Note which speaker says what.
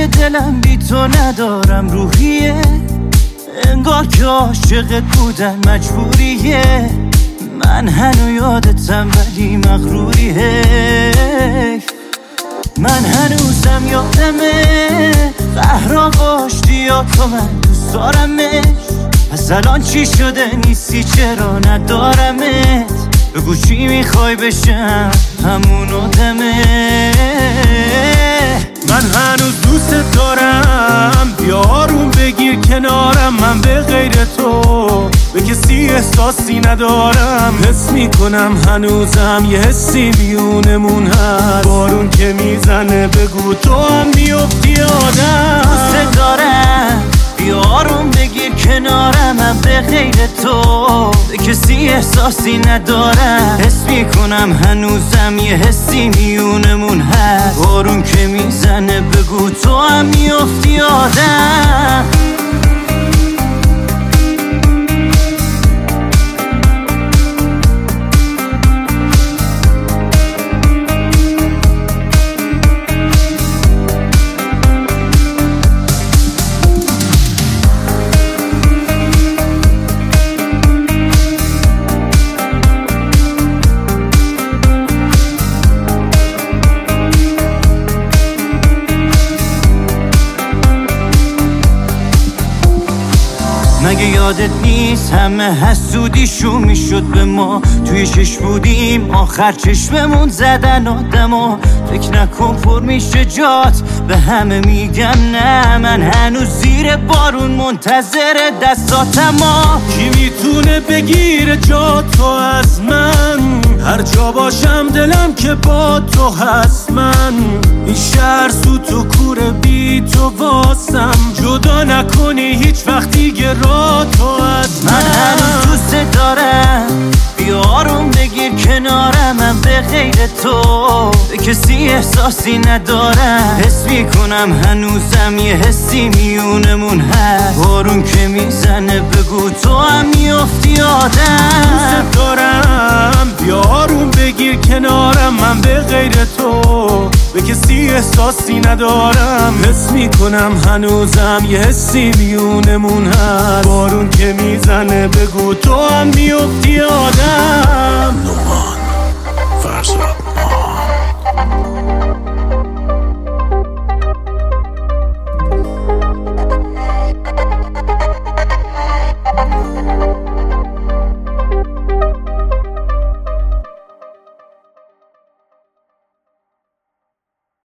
Speaker 1: ته دلم بی تو ندارم روحیه، انگار که عاشقت بودن مجبوریه. من هنو یادتم ولی مغروریه. من هنوزم یادمه قهرا باشتی یا تو، من دوست دارمش. پس الان چی شده نیستی چرا ندارمت؟ بگو چی میخوای بشم همون آدمه.
Speaker 2: من هنوز دوست دارم، بیا آروم بگیر کنارم. من به غیر تو به کسی احساسی ندارم. حس میکنم هنوزم یه حسی میونمون هست. بارون که میزنه بگو تو هم میفتی آدم.
Speaker 1: دوست دارم، بیا آروم بگیر کنارم. من به غیر تو به کسی احساسی ندارم. حس میکنم هنوزم یه حسی میونمون هست. بارون که میزنه بگو تو هم میفتی آدم. مگه یادت نیست همه حسودیشون میشد به ما؟ توی چشم بودیم آخر چشممون زدن آدما. فکر نکن پر میشه جات، به همه میگم نه. من هنوز زیر بارون منتظر دستاتما.
Speaker 2: کی میتونه بگیره جاتو از من؟ هر جا باشم دلم که با تو هست. من این شهر سوت و کوره بی تو واسم. جدا نکنی هیچ وقت دیگه را تو از
Speaker 1: من هنوز دوست دارم، بیا آروم بگیر کنارم. من به غیر تو به کسی احساسی ندارم. حس میکنم هنوزم یه حسی میونمون هست. بارون که میزنه بگو تو هم میفتی آدم.
Speaker 2: دوست دارم، بیا آروم بگیر کنارم. من به غیر تو به کسی احساسی ندارم. حس میکنم هنوزم یه حسی میونمون هست. بارون که میزنه بگو تو هم میفتی آدم.